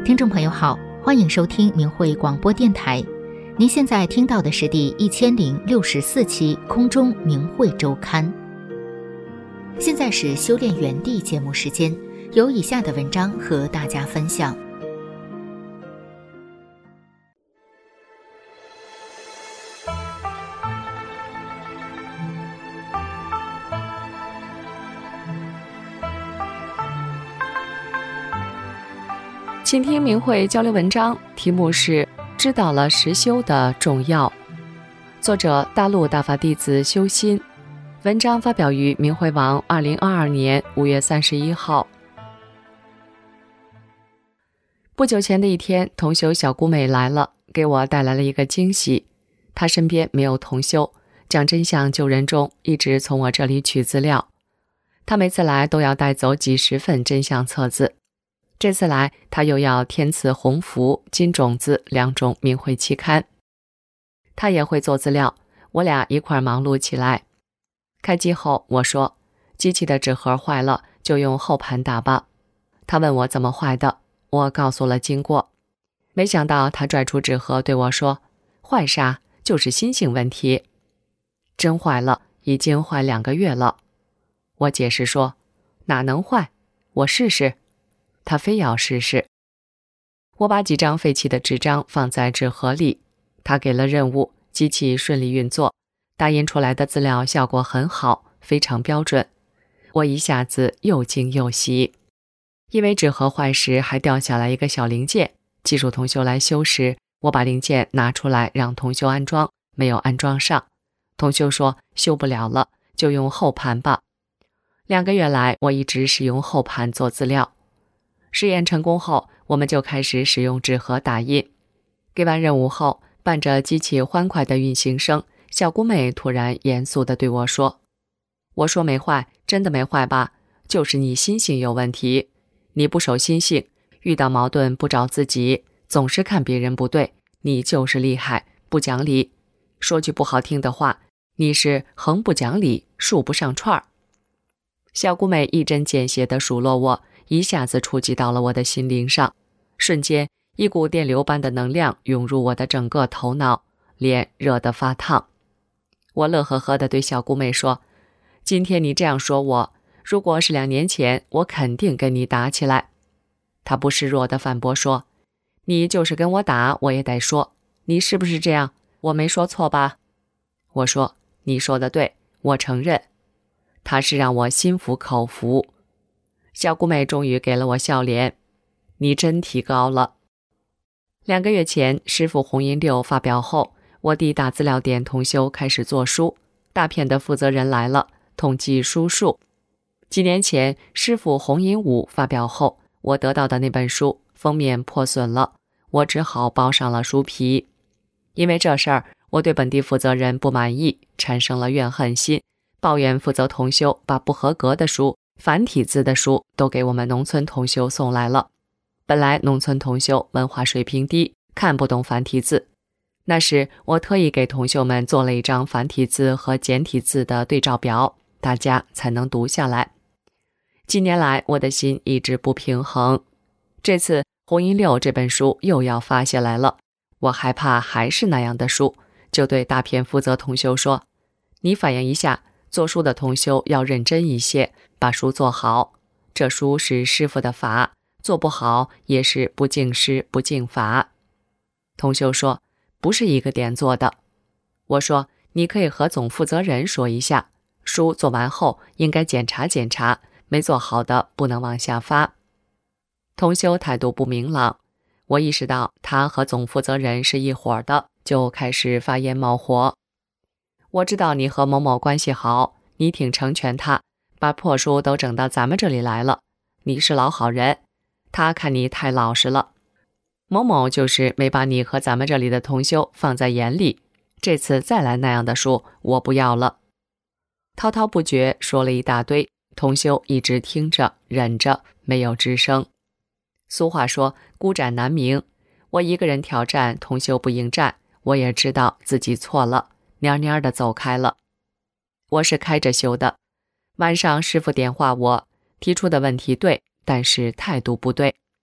听众朋友好，欢迎收听明慧广播电台。您现在听到的是第1064期空中明慧周刊。现在是修炼园地节目时间，有以下的文章和大家分享。 请听明慧交流文章，题目是知道了实修的重要，作者大陆大法弟子修心，文章发表于明慧网2022年5月31号。不久前的一天，同修小姑美来了，给我带来了一个惊喜。她身边没有同修，讲真相救人中一直从我这里取资料，她每次来都要带走几十份真相册子。这次来，他又要天赐鸿福、金种子2种明慧期刊。他也会做资料，我俩一块忙碌起来。开机后，我说机器的纸盒坏了，就用后盘打吧。他问我怎么坏的，我告诉了经过。没想到他拽出纸盒对我说，坏啥？就是心性问题。真坏了，已经坏2个月了。我解释说，哪能坏？我试试。他非要试试。我把几张废弃的纸张放在纸盒里，他给了任务，机器顺利运作，打印出来的资料效果很好，非常标准。我一下子又惊又喜。因为纸盒坏时还掉下来一个小零件，技术同修来修时，我把零件拿出来让同修安装，没有安装上。同修说修不了了，就用后盘吧。2个月来，我一直使用后盘做资料。试验成功后，我们就开始使用纸盒打印。给完任务后，伴着机器欢快的运行声，小姑妹突然严肃地对我说，我说没坏，真的没坏吧？就是你心性有问题，你不守心性，遇到矛盾不找自己，总是看别人不对，你就是厉害，不讲理。说句不好听的话，你是横不讲理，竖不上串儿。小姑妹一针见血地数落我，一下子触及到了我的心灵上，瞬间一股电流般的能量涌入我的整个头脑，脸热得发烫。我乐呵呵地对小姑妹说，今天你这样说我，如果是2年前，我肯定跟你打起来。她不示弱地反驳说，你就是跟我打，我也得说，你是不是这样？我没说错吧？我说，你说的对，我承认。她是让我心服口服。小姑妹终于给了我笑脸，你真提高了。2个月前，师父弘音6发表后，我弟大资料点同修开始做书，大片的负责人来了，统计书数。几年前，师父弘音5发表后，我得到的那本书封面破损了，我只好包上了书皮。因为这事儿，我对本地负责人不满意，产生了怨恨心，抱怨负责同修把不合格的书、繁体字的书都给我们农村同修送来了。本来农村同修文化水平低，看不懂繁体字。那时我特意给同修们做了一张繁体字和简体字的对照表，大家才能读下来。几年来，我的心一直不平衡。这次弘音6这本书又要发下来了，我害怕还是那样的书，就对大片负责同修说，你反映一下，做书的同修要认真一些，把书做好。这书是师父的法，做不好也是不敬师不敬法。同修说，不是一个点做的。我说，你可以和总负责人说一下，书做完后应该检查检查，没做好的不能往下发。同修态度不明朗，我意识到他和总负责人是一伙的，就开始发言冒火。我知道你和某某关系好，你挺成全他，把破书都整到咱们这里来了，你是老好人，他看你太老实了。某某就是没把你和咱们这里的同修放在眼里，这次再来那样的书，我不要了。滔滔不绝说了一大堆，同修一直听着忍着，没有吱声。俗话说孤战难鸣，我一个人挑战，同修不应战，我也知道自己错了，蔫蔫地走开了。我是开着修的，晚上师父点化我，提出的问题对，但是态度不对。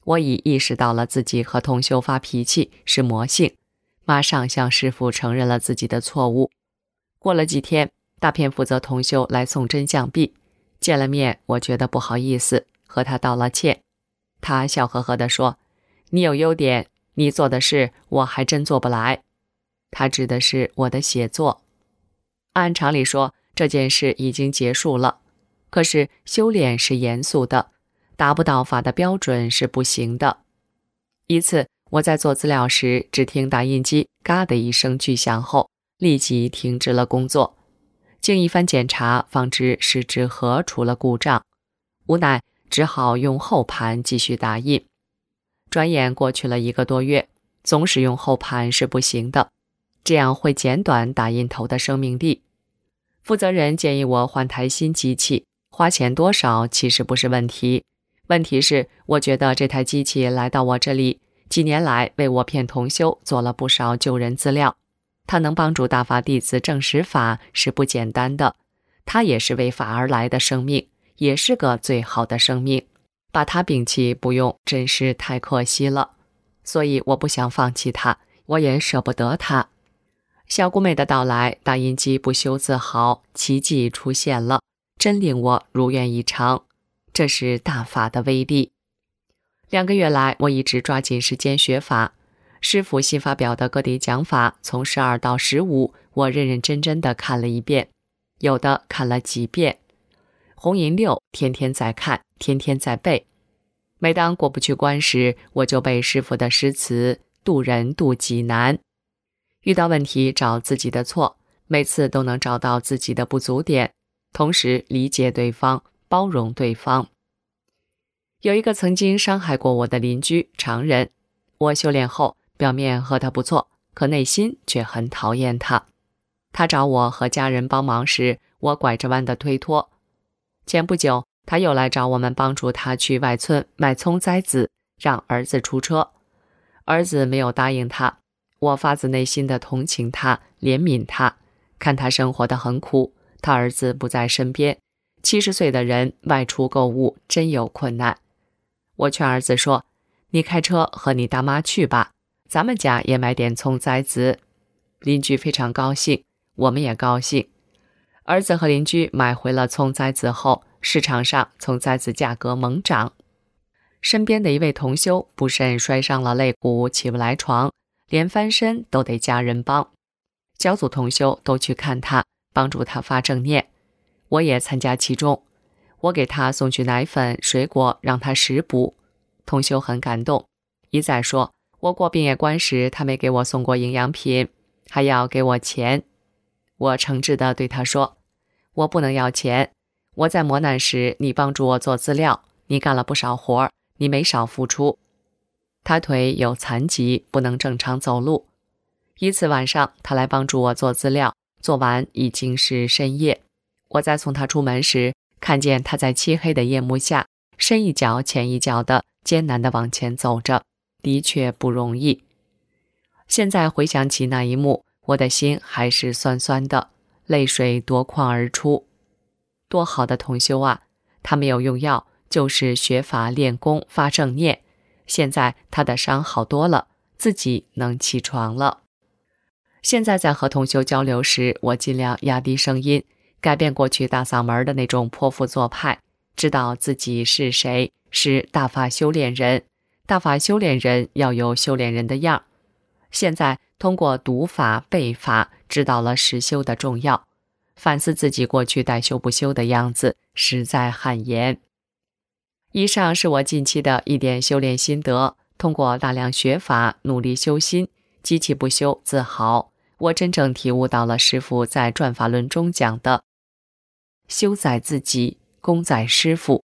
我已意识到了自己和同修发脾气是魔性，马上向师父承认了自己的错误。过了几天，大片负责同修来送真相币，见了面，我觉得不好意思，和他道了歉。他笑呵呵地说：“你有优点，你做的事我还真做不来。”他指的是我的写作。按常理说，这件事已经结束了，可是修炼是严肃的，达不到法的标准是不行的。一次，我在做资料时，只听打印机嘎的一声巨响后，立即停止了工作。经一番检查，方知是纸盒出了故障，无奈只好用后盘继续打印。转眼过去了1个多月，总使用后盘是不行的，这样会减短打印头的生命力。负责人建议我换台新机器，花钱多少其实不是问题，问题是我觉得这台机器来到我这里，几年来为我骗同修做了不少救人资料，它能帮助大法弟子证实法是不简单的，它也是为法而来的生命，也是个最好的生命，把它摒弃不用真是太可惜了，所以我不想放弃它，我也舍不得它。小姑妹的到来，打印机不修自好，奇迹出现了，真令我如愿以偿。这是大法的威力。2个月来，我一直抓紧时间学法。师父新发表的各地讲法，从12到15，我认认真真地看了一遍，有的看了几遍。红银6天天在看，天天在背。每当过不去关时，我就背师父的诗词，渡人渡己难。遇到问题找自己的错，每次都能找到自己的不足点，同时理解对方，包容对方。有一个曾经伤害过我的邻居，常人，我修炼后表面和他不错，可内心却很讨厌他。他找我和家人帮忙时，我拐着弯的推脱。前不久，他又来找我们帮助他去外村买葱栽子，让儿子出车。儿子没有答应他，我发自内心的同情他，怜悯他，看他生活得很苦，他儿子不在身边，70岁的人外出购物真有困难。我劝儿子说：“你开车和你大妈去吧，咱们家也买点葱栽子。”邻居非常高兴，我们也高兴。儿子和邻居买回了葱栽子后，市场上葱栽子价格猛涨。身边的一位同修不慎摔伤了肋骨，起不来床，连翻身都得家人帮。小组同修都去看他，帮助他发正念，我也参加其中。我给他送去奶粉、水果，让他食补。同修很感动，一再说我过病业关时他没给我送过营养品，还要给我钱。我诚挚地对他说：“我不能要钱，我在磨难时你帮助我做资料，你干了不少活，你没少付出。”他腿有残疾，不能正常走路。一次晚上，他来帮助我做资料，做完已经是深夜。我在送他出门时，看见他在漆黑的夜幕下，深一脚浅一脚的艰难地往前走着，的确不容易。现在回想起那一幕，我的心还是酸酸的，泪水夺眶而出。多好的同修啊，他没有用药，就是学法练功发正念。现在他的伤好多了，自己能起床了。现在在和同修交流时，我尽量压低声音，改变过去大嗓门的那种泼妇做派，知道自己是谁，是大法修炼人。大法修炼人要有修炼人的样。现在通过读法背法，知道了实修的重要，反思自己过去带修不修的样子，实在汗颜。以上是我近期的一点修炼心得，通过大量学法，努力修心，机器不修自好，我真正体悟到了师父在转法论中讲的修在自己，功在师父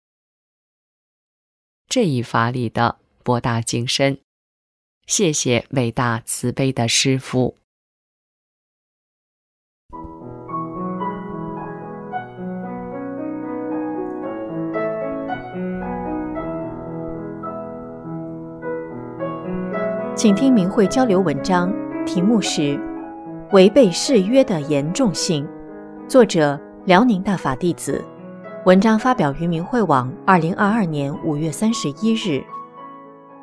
这一法里的博大精深。谢谢伟大慈悲的师父。 请听明慧交流文章，题目是违背誓约的严重性，作者辽宁大法弟子，文章发表于明慧网2022年5月31日。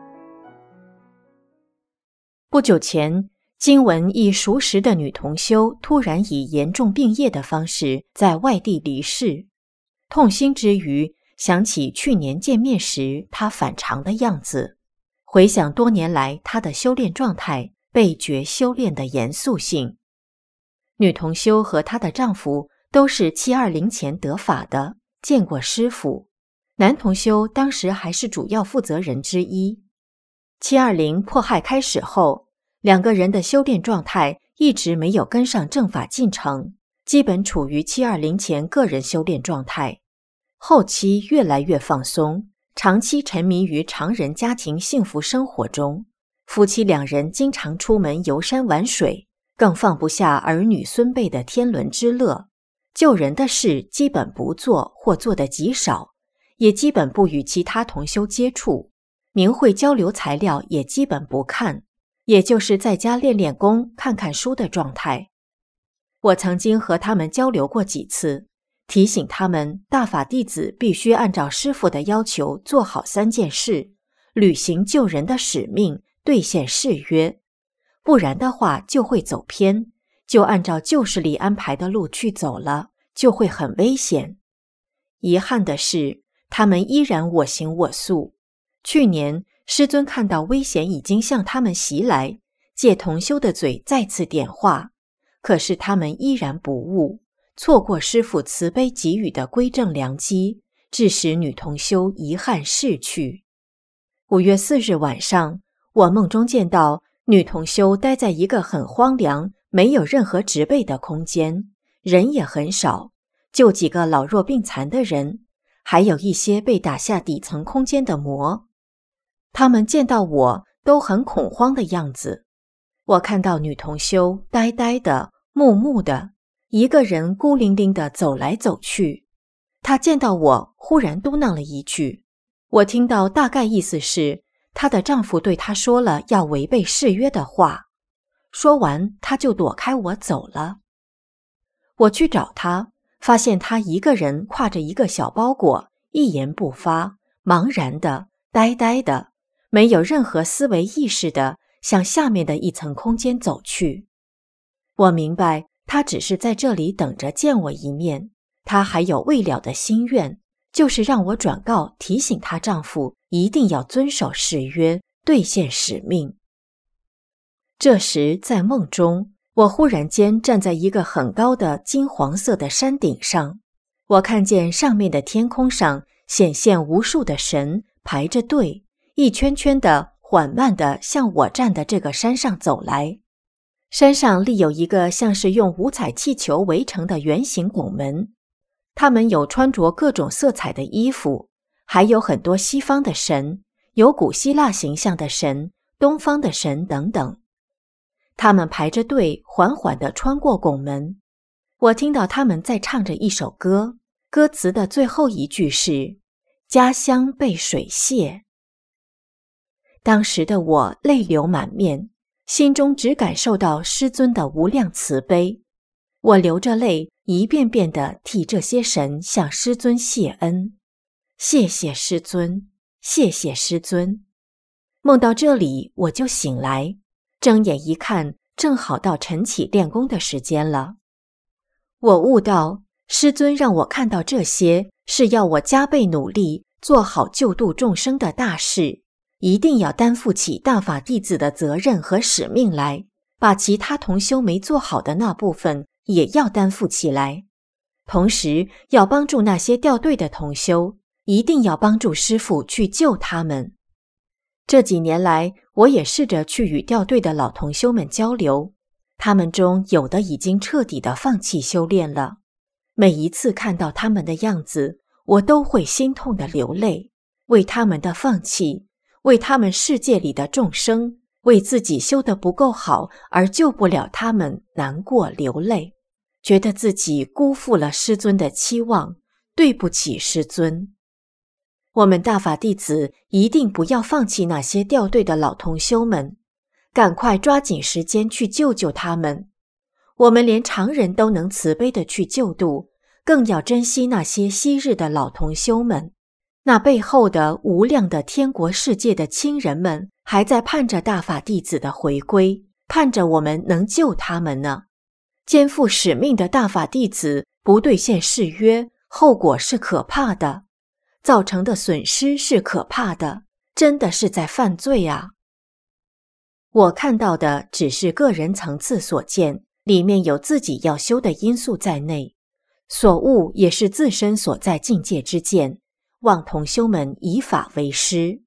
不久前，经闻一熟识的女同修突然以严重病业的方式在外地离世，痛心之余，想起去年见面时她反常的样子，回想多年来她的修炼状态，倍觉修炼的严肃性。女同修和她的丈夫都是720前得法的，见过师父。男同修当时还是主要负责人之一。720迫害开始后，两个人的修炼状态一直没有跟上正法进程，基本处于720前个人修炼状态。后期越来越放松，长期沉迷于常人家庭幸福生活中，夫妻两人经常出门游山玩水，更放不下儿女孙辈的天伦之乐，救人的事基本不做或做得极少，也基本不与其他同修接触，明慧交流材料也基本不看，也就是在家练练功、看看书的状态。我曾经和他们交流过几次，提醒他们大法弟子必须按照师父的要求做好3件事，履行救人的使命，兑现誓约，不然的话就会走偏，就按照旧势力安排的路去走了，就会很危险。遗憾的是，他们依然我行我素。去年师尊看到危险已经向他们袭来，借同修的嘴再次点化，可是他们依然不悟，错过师父慈悲给予的归正良机，致使女同修遗憾逝去。5月4日晚上，我梦中见到女同修待在一个很荒凉、没有任何植被的空间，人也很少，就几个老弱病残的人，还有一些被打下底层空间的魔。他们见到我都很恐慌的样子。我看到女同修呆呆的、木木的，一个人孤零零地走来走去。她见到我忽然嘟囔了一句，我听到大概意思是她的丈夫对她说了要违背誓约的话。说完她就躲开我走了。我去找她，发现她一个人挎着一个小包裹，一言不发，茫然的、呆呆的，没有任何思维意识的向下面的一层空间走去。我明白她只是在这里等着见我一面，她还有未了的心愿，就是让我转告提醒她丈夫一定要遵守誓约，兑现使命。这时在梦中，我忽然间站在一个很高的金黄色的山顶上，我看见上面的天空上显现无数的神排着队，一圈圈的缓慢地向我站的这个山上走来。山上立有一个像是用五彩气球围成的圆形拱门，他们有穿着各种色彩的衣服，还有很多西方的神，有古希腊形象的神，东方的神等等。他们排着队缓缓地穿过拱门，我听到他们在唱着一首歌，歌词的最后一句是家乡被水泄。当时的我泪流满面，心中只感受到师尊的无量慈悲。我流着泪，一遍遍地替这些神向师尊谢恩。谢谢师尊，谢谢师尊。梦到这里，我就醒来，睁眼一看，正好到晨起练功的时间了。我悟到，师尊让我看到这些，是要我加倍努力，做好救度众生的大事，一定要担负起大法弟子的责任和使命来，把其他同修没做好的那部分也要担负起来。同时要帮助那些掉队的同修，一定要帮助师父去救他们。这几年来，我也试着去与掉队的老同修们交流，他们中有的已经彻底的放弃修炼了。每一次看到他们的样子，我都会心痛的流泪，为他们的放弃，为他们世界里的众生，为自己修得不够好而救不了他们难过流泪，觉得自己辜负了师尊的期望，对不起师尊。我们大法弟子一定不要放弃那些掉队的老同修们，赶快抓紧时间去救救他们。我们连常人都能慈悲地去救度，更要珍惜那些昔日的老同修们。 那背后的无量的天国世界的亲人们还在盼着大法弟子的回归，盼着我们能救他们呢。肩负使命的大法弟子不兑现誓约，后果是可怕的，造成的损失是可怕的，真的是在犯罪啊！我看到的只是个人层次所见，里面有自己要修的因素在内，所悟也是自身所在境界之见，望同修们以法为师。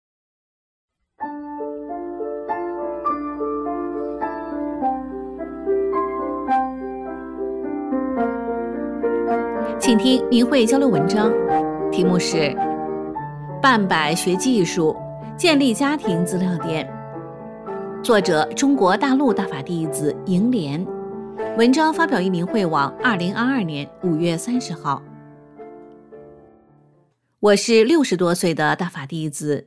请听明慧交流文章，题目是《半百学技术，建立家庭资料点》，作者中国大陆大法弟子莹莲，文章发表于明慧网2022年5月30号。我是60多岁的大法弟子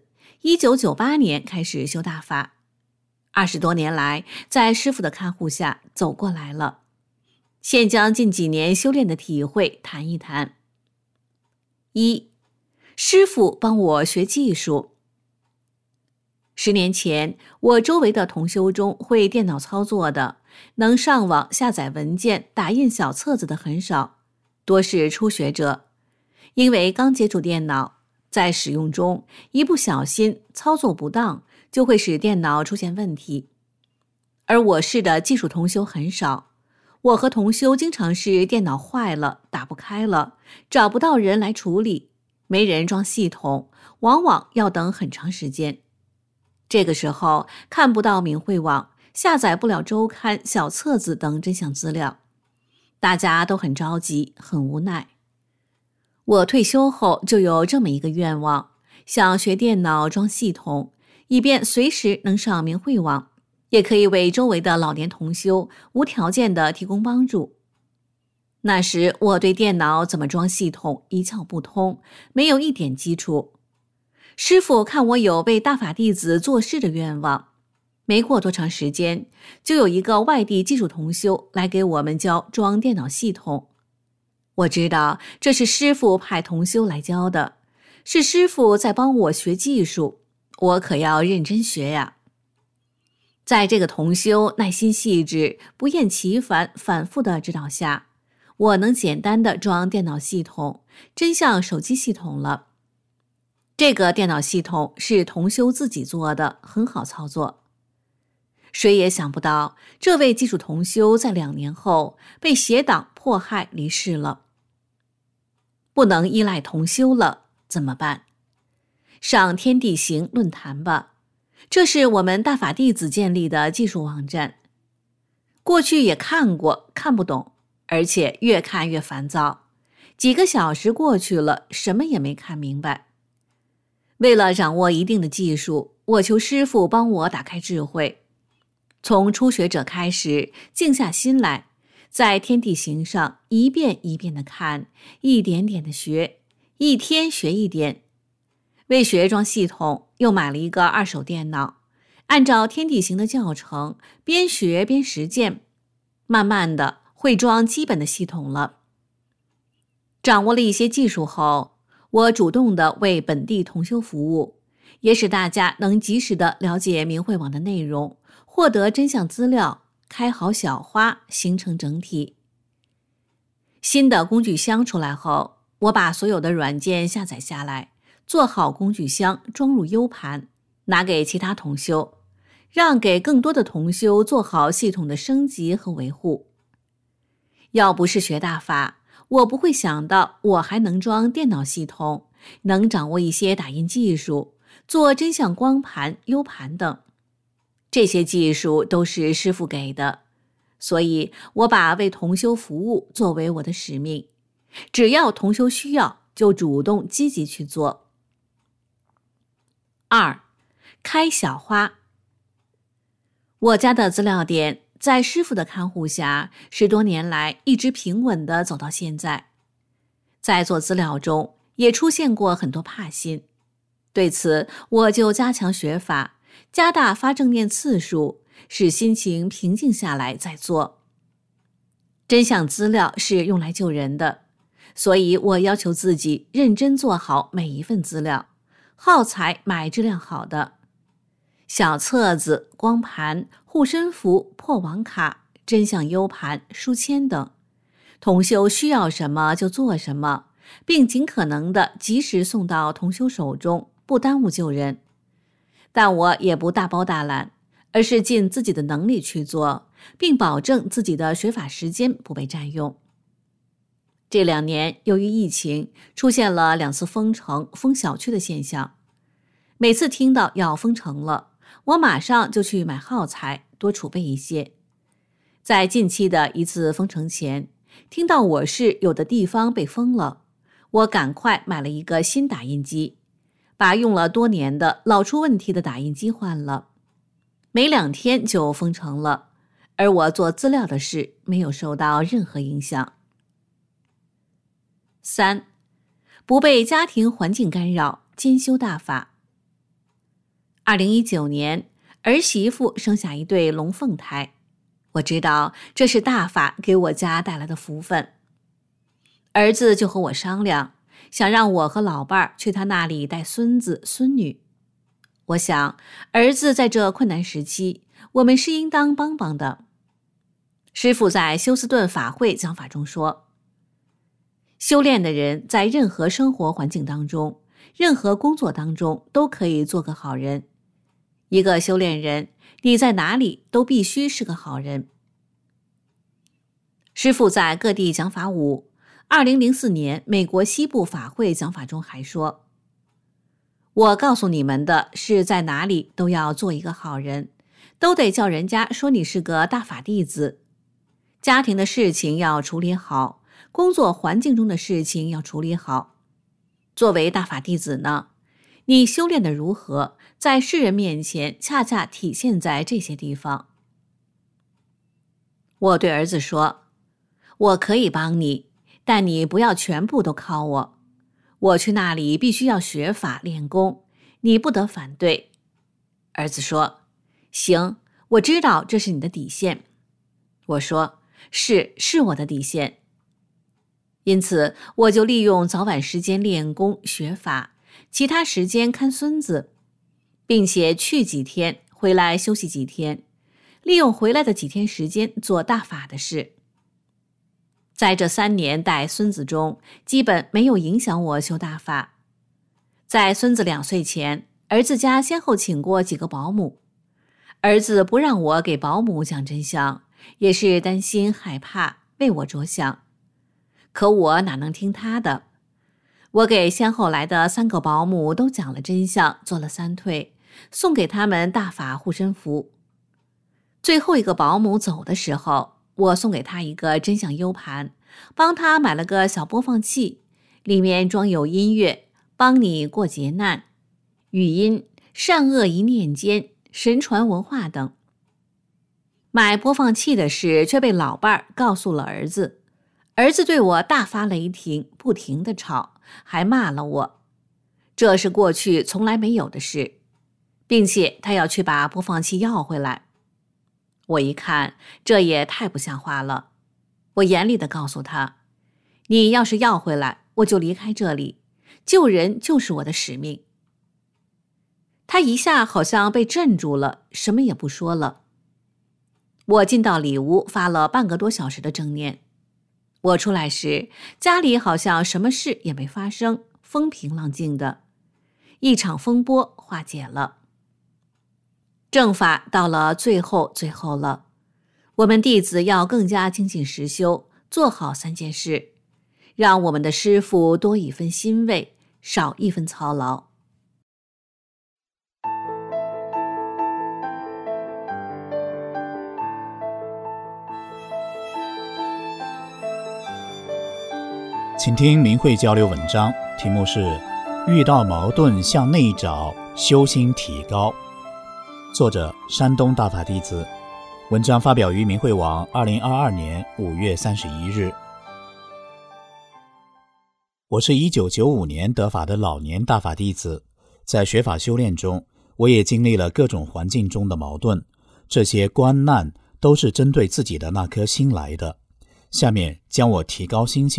，1998年开始修大法，20多年来在师父的看护下走过来了。现将近几年修炼的体会谈一谈。一，师父帮我学技术。10年前，我周围的同修中会电脑操作的，能上网下载文件、打印小册子的很少，多是初学者。因为刚接触电脑，在使用中一不小心操作不当，就会使电脑出现问题。而我市的技术同修很少，我和同修经常是电脑坏了，打不开了，找不到人来处理，没人装系统，往往要等很长时间。这个时候看不到明慧网，下载不了周刊、小册子等真相资料，大家都很着急，很无奈。我退休后就有这么一个愿望，想学电脑装系统，以便随时能上明慧网，也可以为周围的老年同修无条件的提供帮助。那时我对电脑怎么装系统一窍不通，没有一点基础。师父看我有为大法弟子做事的愿望，没过多长时间，就有一个外地技术同修来给我们教装电脑系统。我知道这是师父派同修来教的，是师父在帮我学技术，我可要认真学呀。在这个同修耐心细致、不厌其烦、反复的指导下，我能简单的装电脑系统，真像手机系统了。这个电脑系统是同修自己做的，很好操作。谁也想不到，这位技术同修在2年后被邪党迫害离世了。不能依赖同修了，怎么办？上天地行论坛吧。这是我们大法弟子建立的技术网站，过去也看过，看不懂，而且越看越烦躁，几个小时过去了，什么也没看明白。为了掌握一定的技术，我求师父帮我打开智慧，从初学者开始，静下心来，在天地行上一遍一遍地看，一点点地学，一天学一点。为学装系统，又买了一个2手电脑，按照天地行的教程，边学边实践，慢慢的会装基本的系统了。掌握了一些技术后，我主动的为本地同修服务，也使大家能及时的了解明慧网的内容，获得真相资料，开好小花，形成整体。新的工具箱出来后，我把所有的软件下载下来，做好工具箱，装入 U 盘，拿给其他同修，让给更多的同修做好系统的升级和维护。要不是学大法，我不会想到我还能装电脑系统，能掌握一些打印技术，做真相光盘、U 盘等。这些技术都是师父给的，所以我把为同修服务作为我的使命，只要同修需要，就主动积极去做。2. 开小花。我家的资料点在师父的看护下，10多年来一直平稳地走到现在。在做资料中也出现过很多怕心，对此我就加强学法，加大发正念次数，使心情平静下来再做。真相资料是用来救人的， 所以我要求自己认真做好每一份资料，耗材买质量好的，小册子、光盘、护身符、破网卡、真相 U 盘、书签等，同修需要什么就做什么，并尽可能的及时送到同修手中，不耽误救人。但我也不大包大揽，而是尽自己的能力去做，并保证自己的学法时间不被占用。这2年由于疫情，出现了2次封城、封小区的现象。每次听到要封城了，我马上就去买耗材，多储备一些。在近期的一次封城前，听到我市有的地方被封了，我赶快买了一个新打印机，把用了多年的老出问题的打印机换了。没2天就封城了，而我做资料的事没有受到任何影响。3. 不被家庭环境干扰，兼修大法。2019年，儿媳妇生下一对龙凤胎，我知道这是大法给我家带来的福分。儿子就和我商量，想让我和老伴儿去他那里带孙子孙女。我想，儿子在这困难时期，我们是应当帮帮的。师父在休斯顿法会讲法中说，修炼的人在任何生活环境当中，任何工作当中都可以做个好人。一个修炼人，你在哪里都必须是个好人。师父在各地讲法5 2004年美国西部法会讲法中还说，我告诉你们的是，在哪里都要做一个好人，都得叫人家说你是个大法弟子。家庭的事情要处理好，工作环境中的事情要处理好。作为大法弟子呢，你修炼的如何，在世人面前恰恰体现在这些地方。我对儿子说，我可以帮你，但你不要全部都靠我。我去那里必须要学法练功，你不得反对。儿子说，行，我知道这是你的底线。我说，是我的底线。因此，我就利用早晚时间练功学法，其他时间看孙子，并且去几天，回来休息几天，利用回来的几天时间做大法的事。在这3年带孙子中，基本没有影响我修大法。在孙子2岁前，儿子家先后请过几个保姆，儿子不让我给保姆讲真相，也是担心害怕，为我着想。可我哪能听他的？我给先后来的3个保姆都讲了真相，做了3退，送给他们大法护身符。最后一个保姆走的时候，我送给他一个真相 U 盘，帮他买了个小播放器，里面装有音乐，帮你过劫难、语音、善恶一念间、神传文化等。买播放器的事却被老伴儿告诉了儿子，儿子对我大发雷霆，不停地吵，还骂了我。这是过去从来没有的事，并且他要去把播放器要回来。我一看，这也太不像话了。我严厉地告诉他，你要是要回来，我就离开这里，救人就是我的使命。他一下好像被镇住了，什么也不说了。我进到里屋，发了半个多小时的正念。我出来时，家里好像什么事也没发生，风平浪静的，一场风波化解了。正法到了最后了，我们弟子要更加精进实修，做好3件事，让我们的师父多一分欣慰，少一分操劳。 请听明慧交流文章，题目是遇到矛盾向内找，修心提高。作者山东大法弟子，文章发表于明慧网2022年5月31日。我是1995年得法的老年大法弟子，在学法修炼中，我也经历了各种环境中的矛盾，这些关难都是针对自己的那颗心来的。下面将我提高心性，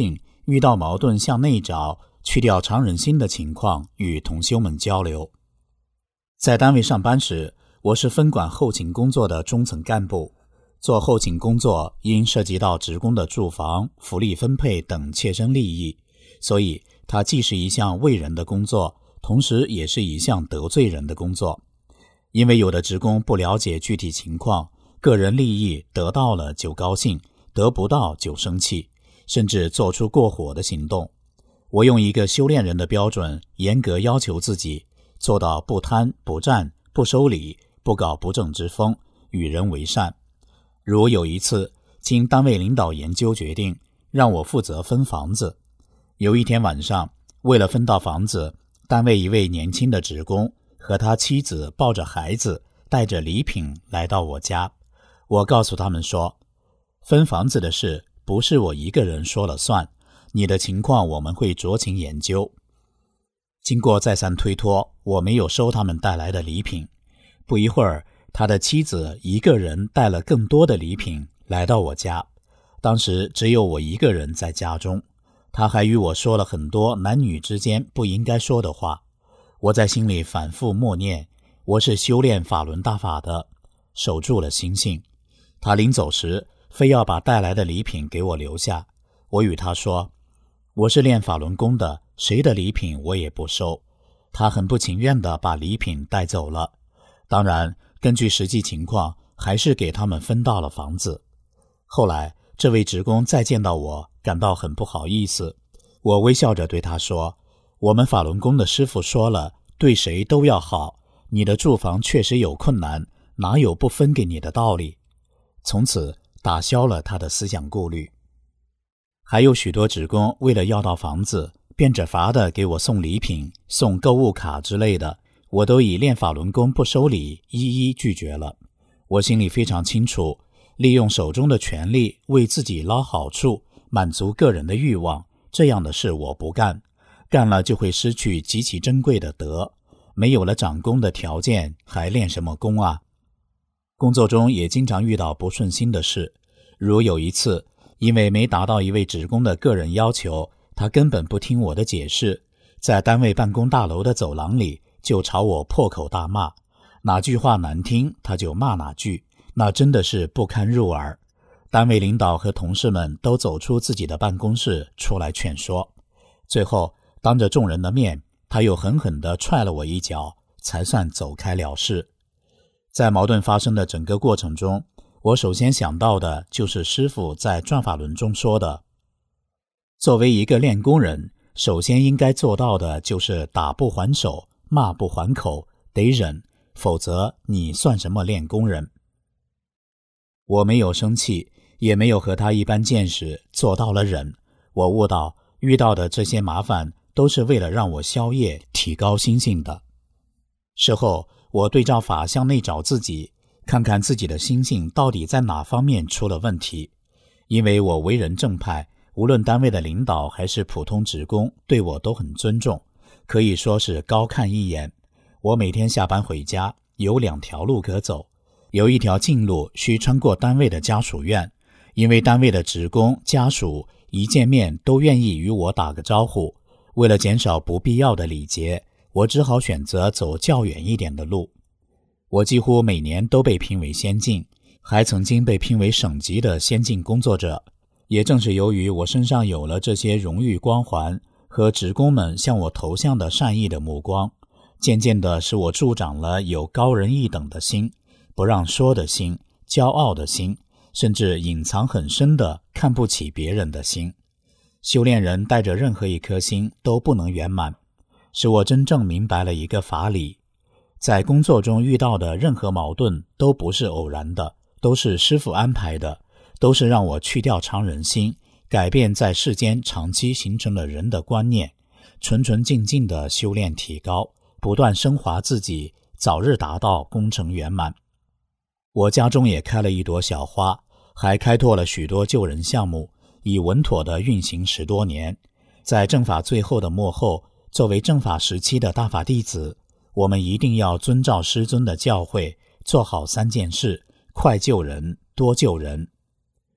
遇到矛盾向内找，去掉常人心的情况与同修们交流。在单位上班时，我是分管后勤工作的中层干部。做后勤工作因涉及到职工的住房、福利分配等切身利益，所以它既是一项为人的工作，同时也是一项得罪人的工作。因为有的职工不了解具体情况，个人利益得到了就高兴，得不到就生气，甚至做出过火的行动。我用一个修炼人的标准，严格要求自己，做到不贪、不占、不收礼、不搞不正之风，与人为善。如有一次，经单位领导研究决定，让我负责分房子。有一天晚上，为了分到房子，单位一位年轻的职工和他妻子抱着孩子，带着礼品来到我家。我告诉他们说，分房子的事不是我一个人说了算，你的情况我们会酌情研究。经过再三推脱，我没有收他们带来的礼品。不一会儿，他的妻子一个人带了更多的礼品来到我家，当时只有我一个人在家中。他还与我说了很多男女之间不应该说的话。我在心里反复默念，我是修炼法轮大法的，守住了心性。他临走时非要把带来的礼品给我留下。我与他说，我是练法轮功的，谁的礼品我也不收。他很不情愿地把礼品带走了。当然，根据实际情况，还是给他们分到了房子。后来，这位职工再见到我，感到很不好意思。我微笑着对他说，我们法轮功的师父说了，对谁都要好，你的住房确实有困难，哪有不分给你的道理？从此打消了他的思想顾虑。还有许多职工为了要到房子，变着法的给我送礼品、送购物卡之类的，我都以练法轮功不收礼一一拒绝了。我心里非常清楚，利用手中的权力为自己捞好处，满足个人的欲望，这样的事我不干，干了就会失去极其珍贵的德，没有了长功的条件，还练什么功啊？工作中也经常遇到不顺心的事，如有一次，因为没达到一位职工的个人要求，他根本不听我的解释，在单位办公大楼的走廊里就朝我破口大骂，哪句话难听他就骂哪句，那真的是不堪入耳。单位领导和同事们都走出自己的办公室出来劝说，最后当着众人的面，他又狠狠地踹了我一脚，才算走开了事。在矛盾发生的整个过程中，我首先想到的就是师父在转法轮中说的，作为一个练功人，首先应该做到的就是打不还手，骂不还口，得忍，否则你算什么练功人？我没有生气，也没有和他一般见识，做到了忍。我悟到，遇到的这些麻烦都是为了让我消业，提高心性的。事后，我对照法向内找自己，看看自己的心性到底在哪方面出了问题。因为我为人正派，无论单位的领导还是普通职工，对我都很尊重，可以说是高看一眼。我每天下班回家，有2条路可走，有一条近路需穿过单位的家属院，因为单位的职工家属一见面都愿意与我打个招呼，为了减少不必要的礼节，我只好选择走较远一点的路。我几乎每年都被评为先进，还曾经被评为省级的先进工作者。也正是由于我身上有了这些荣誉光环和职工们向我投向的善意的目光，渐渐地使我助长了有高人一等的心，不让说的心，骄傲的心，甚至隐藏很深的看不起别人的心。修炼人带着任何一颗心都不能圆满，使我真正明白了一个法理，在工作中遇到的任何矛盾都不是偶然的，都是师父安排的，都是让我去掉常人心，改变在世间长期形成了人的观念，纯纯净净的修炼提高，不断升华自己，早日达到功成圆满。我家中也开了一朵小花，还开拓了许多救人项目，已稳妥地运行10多年。在正法最后的末后，作为正法时期的大法弟子，我们一定要遵照师尊的教诲，做好3件事：快救人，多救人。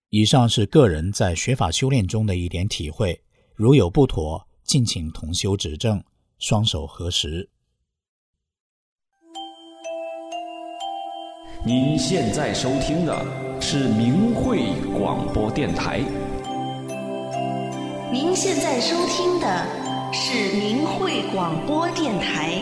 以上是个人在学法修炼中的一点体会，如有不妥，敬请同修指正，双手合十。 您现在收听的是明慧广播电台。 您现在收听的是明慧广播电台。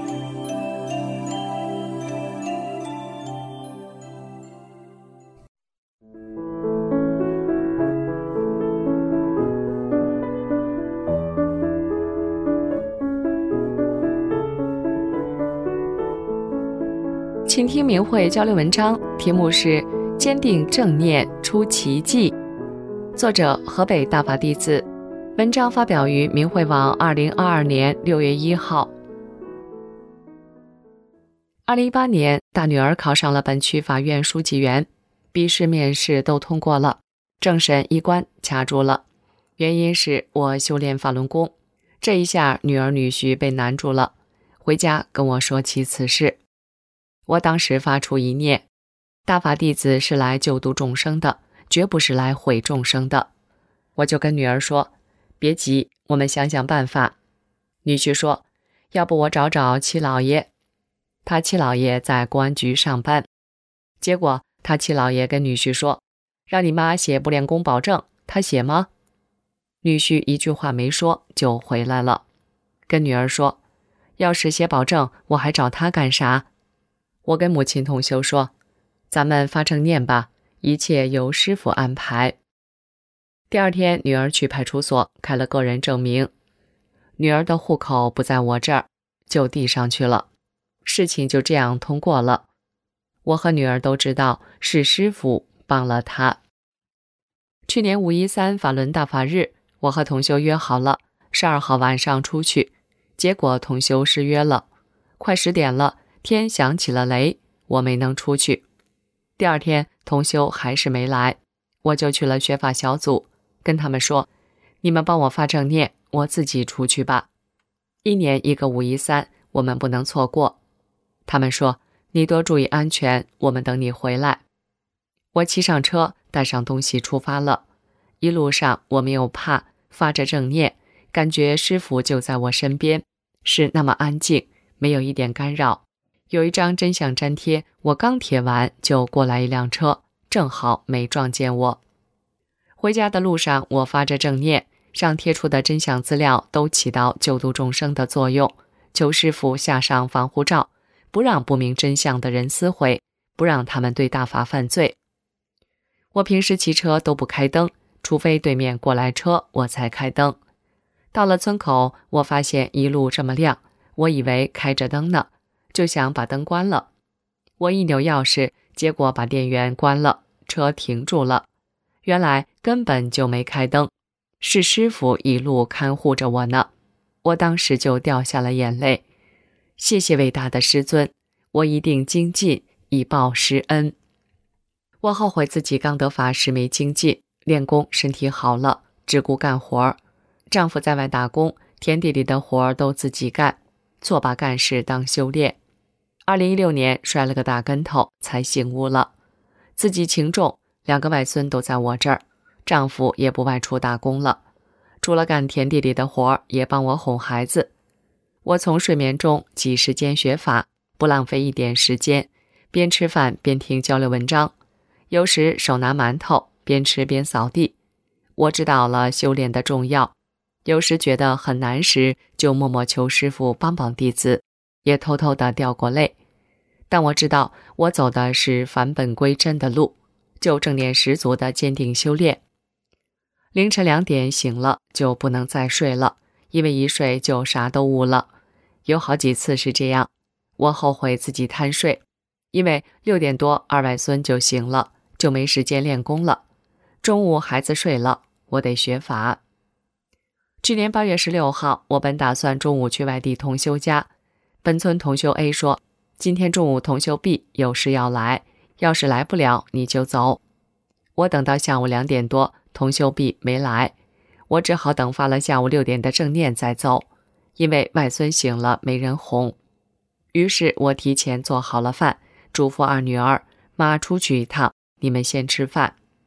请听明慧交流文章，题目是《坚定正念出奇迹》，作者河北大法弟子。文章发表于明慧网2022年6月1号。2018年，大女儿考上了本区法院书记员，笔试面试都通过了，政审一关卡住了，原因是我修炼法轮功。这一下女儿女婿被难住了，回家跟我说起此事。我当时发出一念，大法弟子是来救度众生的，绝不是来毁众生的。我就跟女儿说，别急，我们想想办法。女婿说，要不我找找七老爷。他七老爷在公安局上班。结果他七老爷跟女婿说，让你妈写不练功保证，他写吗？女婿一句话没说就回来了，跟女儿说，要是写保证，我还找他干啥？我跟母亲同修说，咱们发正念吧，一切由师父安排。第二天，女儿去派出所开了个人证明，女儿的户口不在我这儿，就递上去了，事情就这样通过了。我和女儿都知道是师父帮了她。去年513法轮大法日，我和同修约好了12号晚上出去，结果同修失约了，快10点了，天响起了雷，我没能出去。第二天同修还是没来，我就去了学法小组，跟他们说，你们帮我发正念，我自己出去吧。1年一个513，我们不能错过。他们说，你多注意安全，我们等你回来。我骑上车，带上东西出发了。一路上我没有怕，发着正念，感觉师父就在我身边，是那么安静，没有一点干扰。有一张真相粘贴，我刚贴完就过来一辆车，正好没撞见我。回家的路上，我发着正念，上贴出的真相资料都起到救度众生的作用，求师父下上防护罩，不让不明真相的人撕毁，不让他们对大法犯罪。我平时骑车都不开灯，除非对面过来车，我才开灯。到了村口，我发现一路这么亮，我以为开着灯呢，就想把灯关了。我一扭钥匙，结果把电源关了，车停住了。原来根本就没开灯，是师父一路看护着我呢。我当时就掉下了眼泪。谢谢伟大的师尊，我一定精进以报师恩。我后悔自己刚得法时没精进，练功身体好了，只顾干活。丈夫在外打工，田地里的活都自己干，做把干事当修炼。2016年摔了个大跟头，才醒悟了，自己情重，2个外孙都在我这儿，丈夫也不外出打工了，除了干田地里的活，也帮我哄孩子。我从睡眠中挤时间学法，不浪费一点时间，边吃饭边听交流文章，有时手拿馒头，边吃边扫地。我知道了修炼的重要，有时觉得很难时，就默默求师父帮帮弟子，也偷偷地掉过泪。但我知道我走的是返本归真的路，就正念十足的坚定修炼。凌晨2点醒了，就不能再睡了，因为一睡就啥都悟了。有好几次是这样，我后悔自己贪睡，因为6点多2外孙就醒了，就没时间练功了。中午孩子睡了，我得学法。去年8月16号，我本打算中午去外地同修家，本村同修 A 说，今天中午同修 B 有事要来，要是来不了你就走。我等到下午2点多，同修 B 没来，我只好等发了下午6点的正念再走，因为外孙醒了没人哄。于是我提前做好了饭，嘱咐2女儿，妈出去一趟，你们先吃饭。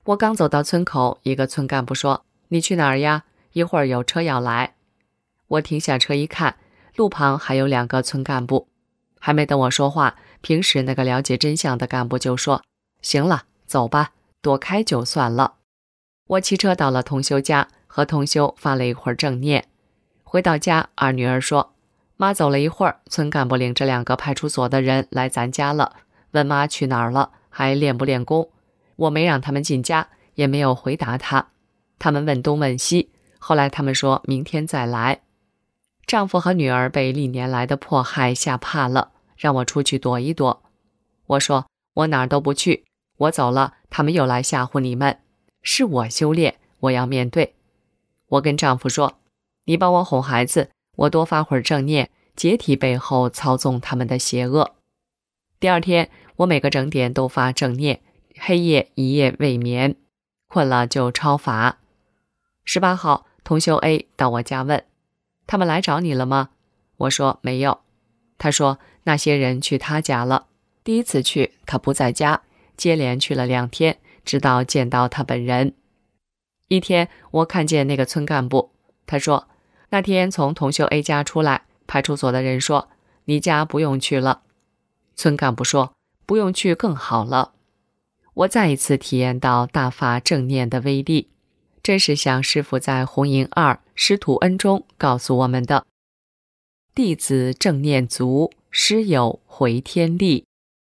我刚走到村口，一个村干部说：“你去哪儿呀？一会儿有车要来。”我停下车一看，路旁还有2个村干部。还没等我说话，平时那个了解真相的干部就说：“行了，走吧，躲开就算了。”我骑车到了同修家，和同修发了一会儿正念。回到家，二女儿说：“妈走了一会儿，村干部领着2个派出所的人来咱家了，问妈去哪儿了，还练不练功。”我没让他们进家，也没有回答他。他们问东问西，后来他们说明天再来。丈夫和女儿被历年来的迫害吓怕了，让我出去躲一躲。我说我哪儿都不去，我走了，他们又来吓唬你们。是我修炼，我要面对。我跟丈夫说，你帮我哄孩子，我多发会儿正念，解体背后操纵他们的邪恶。第2天，我每个整点都发正念，黑夜一夜未眠，困了就抄法。18号，同修 A 到我家问，他们来找你了吗？我说没有。他说那些人去他家了，第1次去他不在家，接连去了2天，直到见到他本人。一天我看见那个村干部，他说那天从同修 A 家出来，派出所的人说你家不用去了。村干部说不用去更好了。我再一次体验到大法正念的威力，这是像师父在红营2师徒恩中告诉我们的，弟子正念足，师有回天力。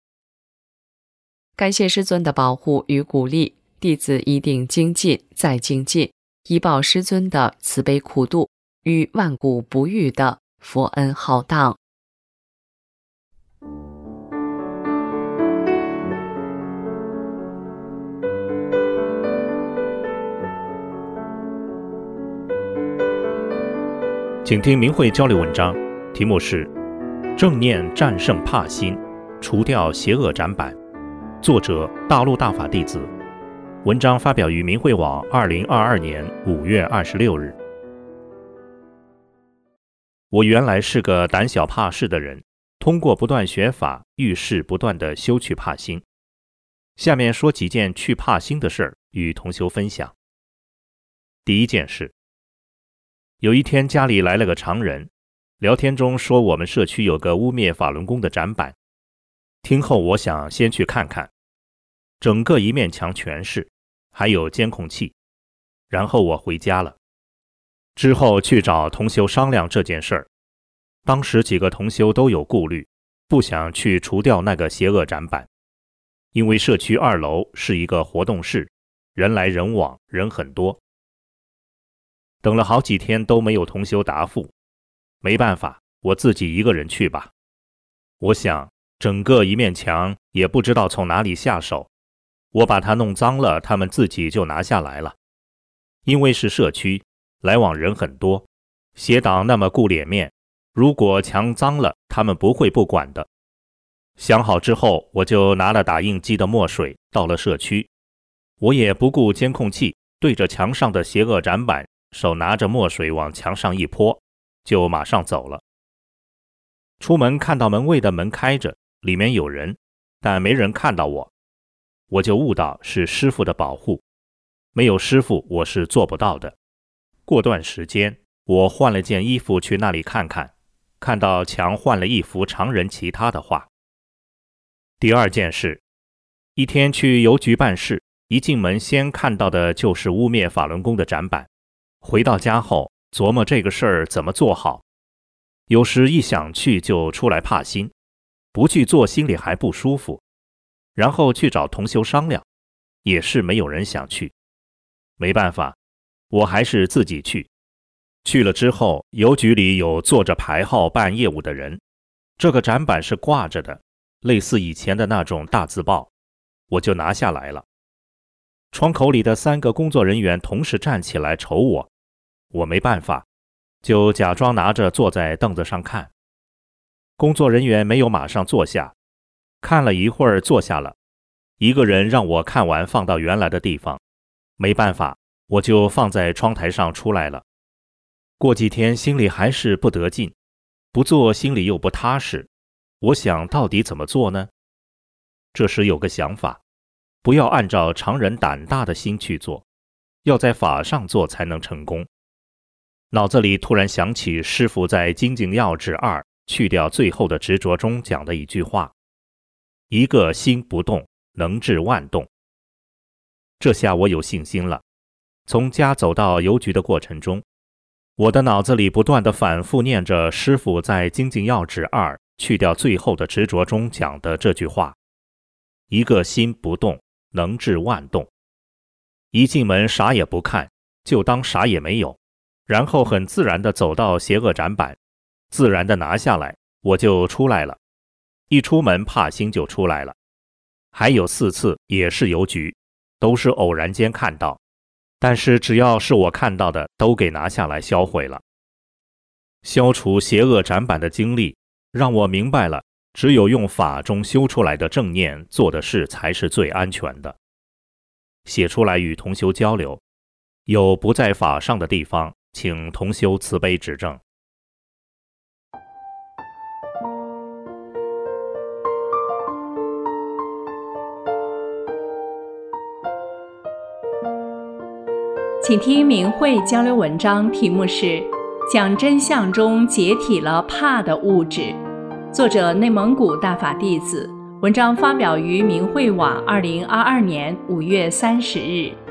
感谢师尊的保护与鼓励，弟子一定精进再精进，以报师尊的慈悲苦度与万古不渝的佛恩浩荡。 请听明慧交流文章，题目是正念战胜怕心，除掉邪恶斩板，作者大陆大法弟子。文章发表于明慧网2022年5月26日。我原来是个胆小怕事的人，通过不断学法，遇事不断地修去怕心。下面说几件去怕心的事儿与同修分享。第1件事，有一天家里来了个常人，聊天中说我们社区有个污蔑法轮功的展板。听后我想先去看看，整个一面墙全是，还有监控器。然后我回家了。之后去找同修商量这件事儿。当时几个同修都有顾虑，不想去除掉那个邪恶展板，因为社区2楼是一个活动室，人来人往，人很多。等了好几天都没有同修答复，没办法，我自己一个人去吧。我想整个一面墙也不知道从哪里下手，我把它弄脏了，他们自己就拿下来了。因为是社区，来往人很多，邪党那么顾脸面，如果墙脏了，他们不会不管的。想好之后，我就拿了打印机的墨水到了社区，我也不顾监控器，对着墙上的邪恶展板，手拿着墨水往墙上一泼，就马上走了。出门看到门卫的门开着，里面有人，但没人看到我，我就悟到是师父的保护，没有师父我是做不到的。过段时间，我换了件衣服去那里看看，看到墙换了一幅常人其他的画。第2件事，一天去邮局办事，一进门先看到的就是污蔑法轮功的展板。回到家后琢磨这个事儿怎么做好，有时一想去就出来怕心，不去做心里还不舒服，然后去找同修商量，也是没有人想去。没办法，我还是自己去。去了之后，邮局里有坐着排号办业务的人，这个展板是挂着的，类似以前的那种大字报，我就拿下来了。窗口里的3个工作人员同时站起来瞅我，我没办法，就假装拿着坐在凳子上看。工作人员没有马上坐下，看了一会儿坐下了，一个人让我看完放到原来的地方，没办法，我就放在窗台上出来了。过几天心里还是不得劲，不做心里又不踏实，我想到底怎么做呢？这时有个想法， 不要按照常人胆大的心去做，要在法上做才能成功。脑子里突然想起师父在《精进要旨2去掉最后的执着中讲的一句话：一个心不动，能治万动。这下我有信心了。从家走到邮局的过程中，我的脑子里不断地反复念着师父在《精进要旨2去掉最后的执着中讲的这句话：一个心不动，能治万动。一进门啥也不看，就当啥也没有，然后很自然地走到邪恶展板，自然地拿下来，我就出来了。一出门帕心就出来了。还有4次也是邮局，都是偶然间看到，但是只要是我看到的都给拿下来销毁了。消除邪恶展板的经历让我明白了，只有用法中修出来的正念做的事才是最安全的。写出来与同修交流，有不在法上的地方，请同修慈悲指正。 请听明慧交流文章，题目是讲真相中解体了怕的物质，作者内蒙古大法弟子，文章发表于明慧网2022年5月30日。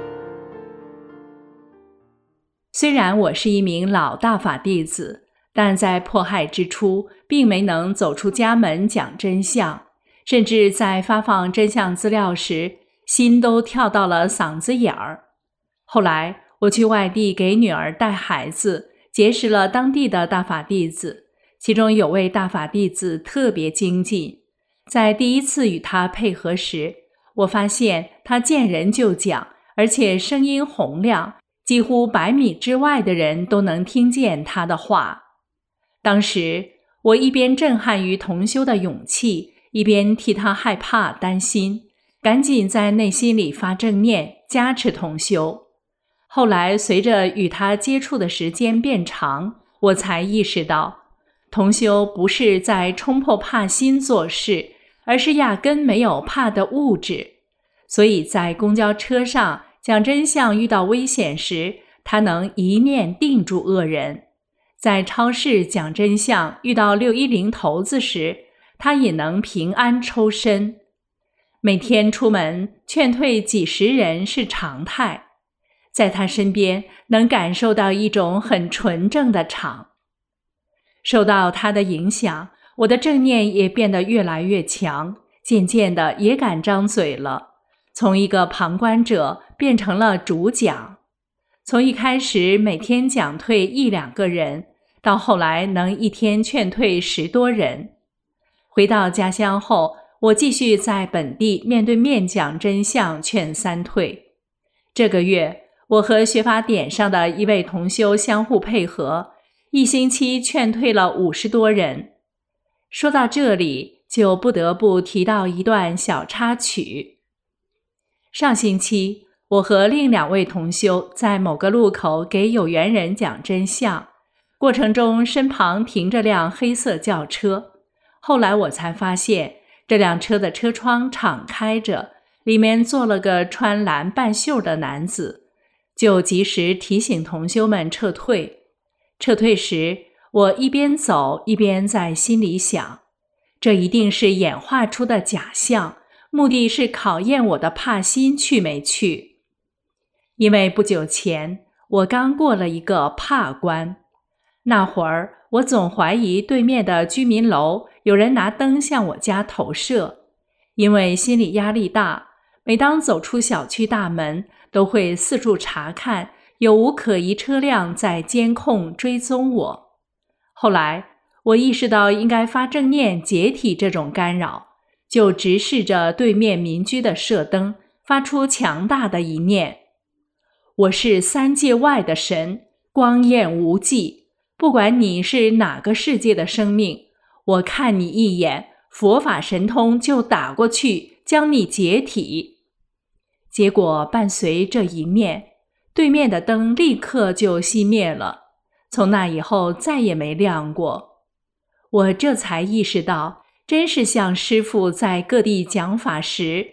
虽然我是一名老大法弟子，但在迫害之初并没能走出家门讲真相，甚至在发放真相资料时心都跳到了嗓子眼儿。后来我去外地给女儿带孩子，结识了当地的大法弟子，其中有位大法弟子特别精进。在第一次与他配合时，我发现他见人就讲，而且声音洪亮，几乎100米之外的人都能听见他的话。当时我一边震撼于同修的勇气，一边替他害怕担心，赶紧在内心里发正念，加持同修。后来随着与他接触的时间变长，我才意识到，同修不是在冲破怕心做事，而是压根没有怕的物质。所以在公交车上讲真相遇到危险时，他能一念定住恶人；在超市讲真相遇到610头子时，他也能平安抽身。每天出门劝退几十人是常态，在他身边能感受到一种很纯正的场。受到他的影响，我的正念也变得越来越强，渐渐的也敢张嘴了，从一个旁观者变成了主讲。从一开始每天讲退1-2个人，到后来能一天劝退10多人。回到家乡后，我继续在本地面对面讲真相，劝3退。这个月我和学法点上的一位同修相互配合，1星期劝退了50多人。说到这里，就不得不提到一段小插曲。上星期，我和另2位同修在某个路口给有缘人讲真相，过程中身旁停着辆黑色轿车。后来我才发现，这辆车的车窗敞开着，里面坐了个穿蓝半袖的男子，就及时提醒同修们撤退。撤退时，我一边走一边在心里想，这一定是演化出的假象，目的是考验我的怕心去没去。因为不久前我刚过了一个怕关，那会儿我总怀疑对面的居民楼有人拿灯向我家投射。因为心理压力大，每当走出小区大门，都会四处查看有无可疑车辆在监控追踪我。后来我意识到应该发正念解体这种干扰，就直视着对面民居的射灯，发出强大的一念：我是3界外的神，光焰无际，不管你是哪个世界的生命，我看你一眼，佛法神通就打过去，将你解体。结果伴随这一念，对面的灯立刻就熄灭了，从那以后再也没亮过。我这才意识到，真是像师父在各地讲法时，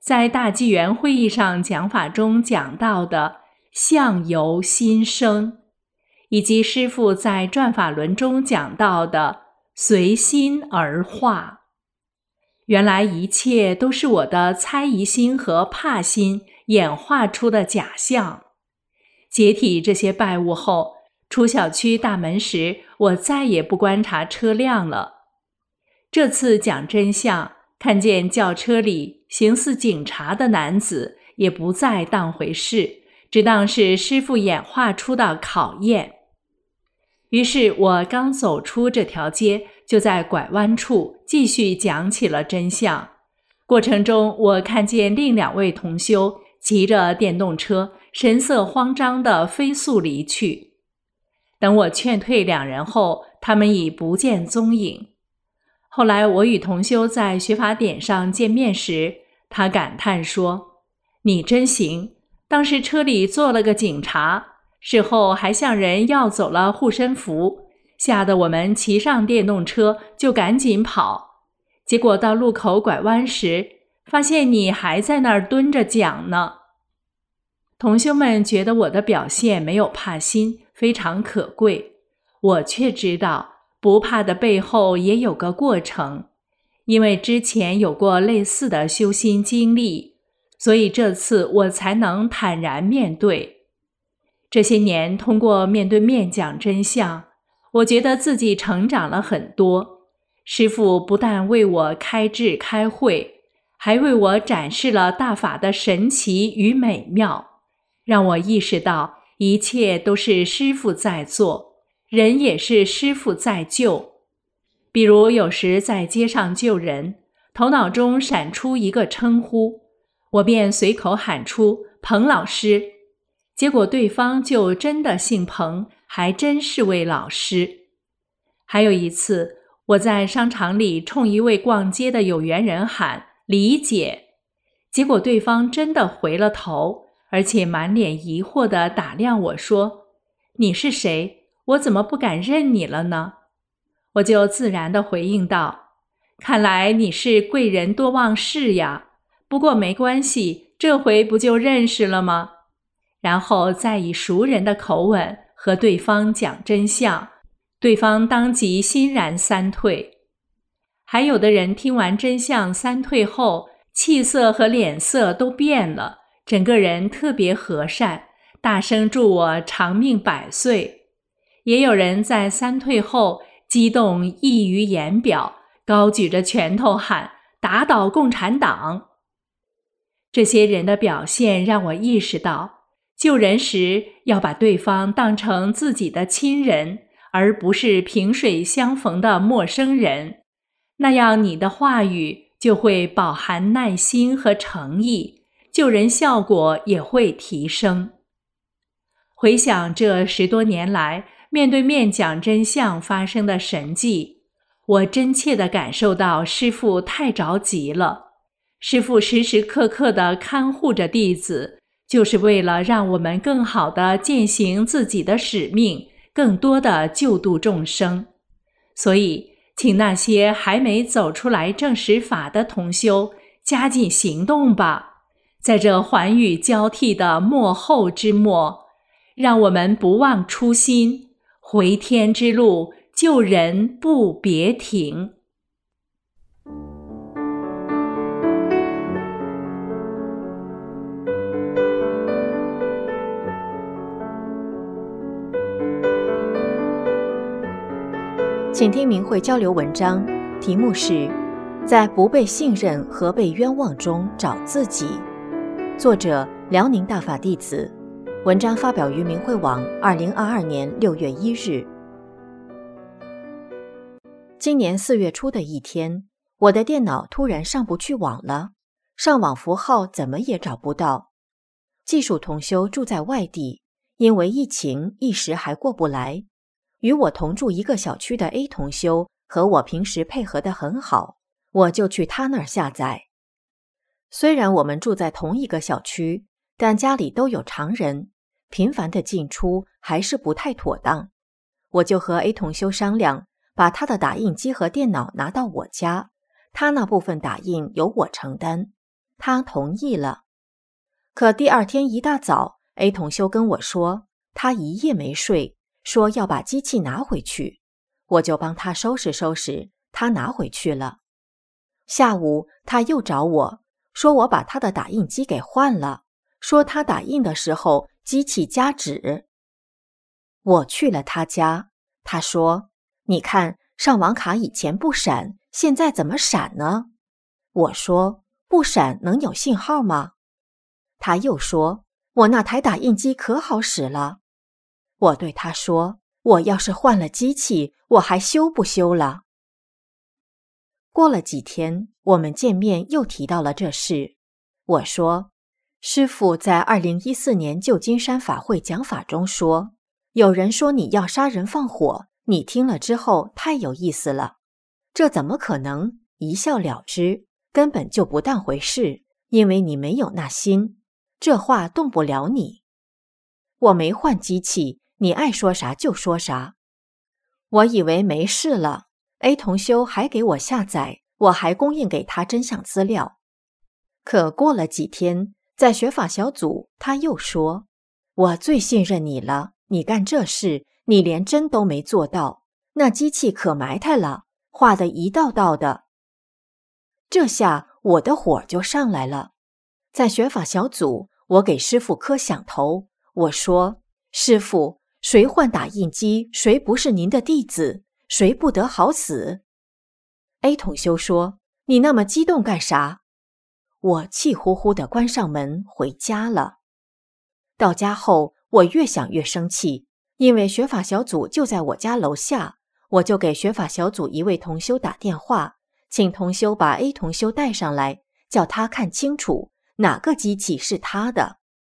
在大纪元会议上讲法中讲到的相由心生，以及师父在转法轮中讲到的随心而化。原来一切都是我的猜疑心和怕心演化出的假象。解体这些败物后，出小区大门时，我再也不观察车辆了。这次讲真相，看见轿车里形似警察的男子，也不再当回事，只当是师父演化出的考验。于是我刚走出这条街，就在拐弯处继续讲起了真相。过程中，我看见另2位同修骑着电动车，神色慌张地飞速离去。等我劝退2人后，他们已不见踪影。后来我与同修在学法点上见面时，他感叹说：“你真行，当时车里坐了个警察，事后还向人要走了护身符，吓得我们骑上电动车就赶紧跑。结果到路口拐弯时，发现你还在那儿蹲着讲呢。”同修们觉得我的表现没有怕心，非常可贵。我却知道不怕的背后也有个过程，因为之前有过类似的修心经历，所以这次我才能坦然面对。这些年通过面对面讲真相，我觉得自己成长了很多。师父不但为我开智开慧，还为我展示了大法的神奇与美妙，让我意识到一切都是师父在做，人也是师父在救。比如有时在街上救人，头脑中闪出一个称呼，我便随口喊出彭老师，结果对方就真的姓彭，还真是位老师。还有一次，我在商场里冲一位逛街的有缘人喊理解，结果对方真的回了头，而且满脸疑惑地打量我说：“你是谁？我怎么不敢认你了呢？”我就自然地回应道：“看来你是贵人多忘事呀，不过没关系，这回不就认识了吗？”然后再以熟人的口吻和对方讲真相，对方当即欣然三退。还有的人听完真相三退后，气色和脸色都变了，整个人特别和善，大声祝我长命百岁。也有人在三退后激动溢于言表，高举着拳头喊打倒共产党。这些人的表现让我意识到，救人时要把对方当成自己的亲人，而不是萍水相逢的陌生人，那样你的话语就会饱含耐心和诚意，救人效果也会提升。回想这10多年来面对面讲真相发生的神迹，我真切地感受到师父太着急了。师父时时刻刻地看护着弟子，就是为了让我们更好地践行自己的使命，更多地救度众生。所以请那些还没走出来证实法的同修加紧行动吧，在这寰宇交替的末后之末，让我们不忘初心，回天之路救人不别停。 请听明慧交流文章，题目是在不被信任和被冤枉中找自己，作者辽宁大法弟子，文章发表于明慧网2022年6月1日。今年4月初的一天，我的电脑突然上不去网了，上网符号怎么也找不到。技术同修住在外地，因为疫情一时还过不来。与我同住一个小区的 A 同修和我平时配合得很好，我就去他那儿下载。虽然我们住在同一个小区，但家里都有常人，频繁的进出还是不太妥当。我就和 A 同修商量，把他的打印机和电脑拿到我家，他那部分打印由我承担。 他同意了。可第二天一大早 ，A 同修跟我说，他一夜没睡，说要把机器拿回去，我就帮他收拾收拾，他拿回去了。下午他又找我，说我把他的打印机给换了，说他打印的时候机器加纸。我去了他家，他说，你看上网卡以前不闪，现在怎么闪呢？我说，不闪能有信号吗？他又说，我那台打印机可好使了。我对他说，我要是换了机器，我还修不修了？过了几天，我们见面又提到了这事。我说，师父在2014年旧金山法会讲法中说，有人说你要杀人放火，你听了之后太有意思了，这怎么可能？一笑了之，根本就不当回事，因为你没有那心，这话动不了你。我没换机器，你爱说啥就说啥。我以为没事了， A 同修还给我下载，我还供应给他真相资料。可过了几天，在学法小组，他又说，我最信任你了，你干这事，你连真都没做到，那机器可埋汰了，画得一道道的。这下我的火就上来了。在学法小组，我给师父磕响头，我说，师父，谁换打印机，谁不是您的弟子，谁不得好死。 A 同修说，你那么激动干啥？我气呼呼地关上门回家了。到家后，我越想越生气，因为学法小组就在我家楼下，我就给学法小组一位同修打电话，请同修把 A 同修带上来，叫他看清楚哪个机器是他的。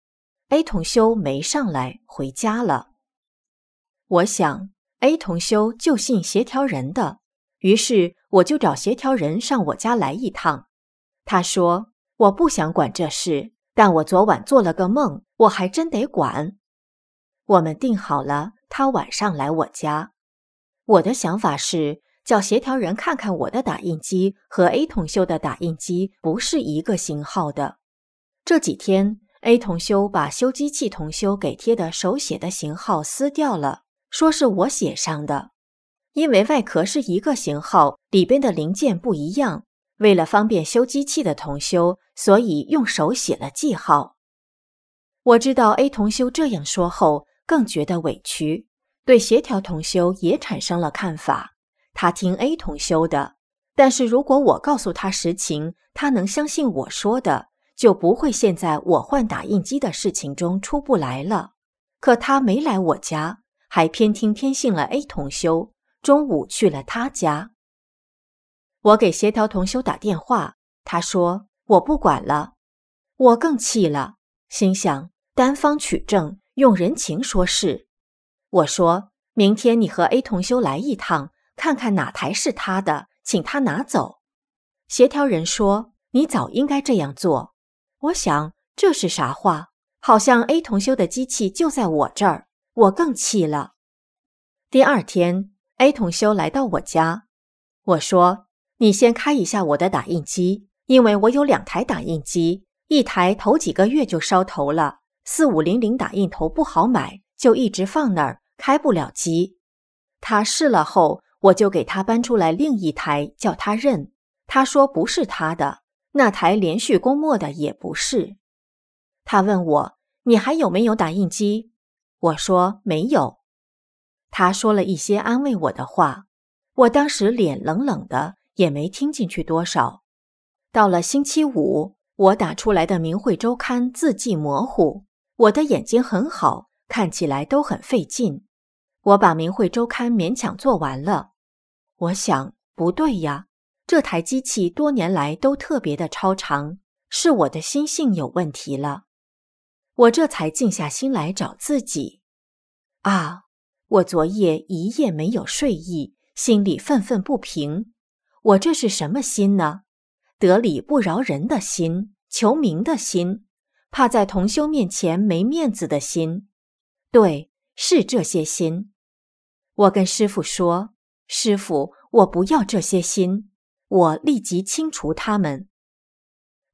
A 同修没上来，回家了。我想 A 同修就信协调人的，于是我就找协调人上我家来一趟。他说，我不想管这事，但我昨晚做了个梦，我还真得管。我们定好了，他晚上来我家。我的想法是，叫协调人看看我的打印机和 A 同修的打印机不是一个型号的。这几天 A 同修把修机器同修给贴的手写的型号撕掉了，说是我写上的。因为外壳是一个型号，里边的零件不一样，为了方便修机器的同修，所以用手写了记号。我知道 A 同修这样说后，更觉得委屈，对协调同修也产生了看法。他听 A 同修的，但是如果我告诉他实情，他能相信我说的，就不会陷在我换打印机的事情中出不来了。可他没来我家，还偏听偏信了 A 同修，中午去了他家。我给协调同修打电话，他说我不管了。我更气了，心想单方取证，用人情说事。我说，明天你和 A 同修来一趟，看看哪台是他的，请他拿走。协调人说，你早应该这样做。我想这是啥话？好像 A 同修的机器就在我这儿，我更气了。第二天 A 同修来到我家，我说，你先开一下我的打印机，因为我有2台打印机，一台头几个月就烧头了，4500打印头不好买，就一直放那儿，开不了机。他试了后，我就给他搬出来另一台，叫他认。他说不是他的，那台连续供墨的也不是。他问我，你还有没有打印机？我说没有。他说了一些安慰我的话，我当时脸冷冷的，也没听进去多少。到了星期五，我打出来的明慧周刊字迹模糊，我的眼睛很好，看起来都很费劲。我把明慧周刊勉强做完了。我想，不对呀，这台机器多年来都特别的超长，是我的心性有问题了。我这才静下心来找自己。啊，我昨夜一夜没有睡意，心里愤愤不平。我这是什么心呢？得理不饶人的心，求名的心，怕在同修面前没面子的心。对，是这些心。我跟师父说，师父，我不要这些心，我立即清除它们。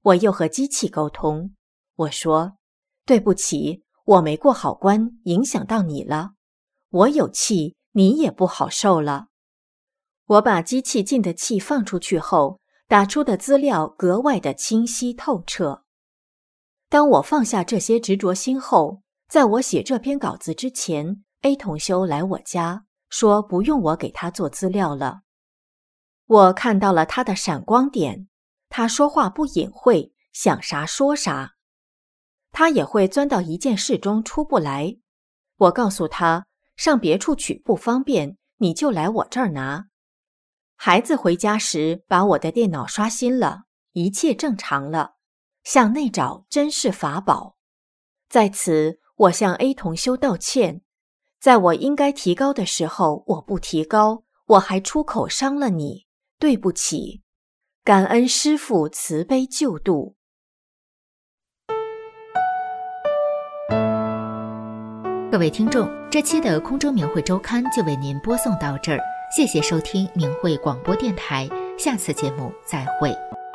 我又和机器沟通，我说：对不起，我没过好关，影响到你了。我有气，你也不好受了。我把机器进的气放出去后，打出的资料格外的清晰透彻。当我放下这些执着心后，在我写这篇稿子之前， A 同修来我家，说不用我给他做资料了。我看到了他的闪光点，他说话不隐晦，想啥说啥。他也会钻到一件事中出不来。我告诉他，上别处取不方便，你就来我这儿拿。孩子回家时把我的电脑刷新了，一切正常了。向内找真是法宝。在此，我向 A 同修道歉，在我应该提高的时候我不提高，我还出口伤了你，对不起。感恩师父慈悲救度。 各位听众，这期的空中明慧周刊就为您播送到这儿，谢谢收听明慧广播电台，下次节目再会。